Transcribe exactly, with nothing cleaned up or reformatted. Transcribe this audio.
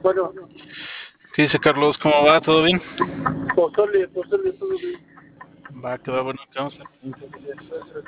Bueno, ¿Qué dice Carlos? ¿Cómo va? ¿Todo bien? pozole, pozole, todo bien. Va, que va, bueno, ¿qué vamos a hacer?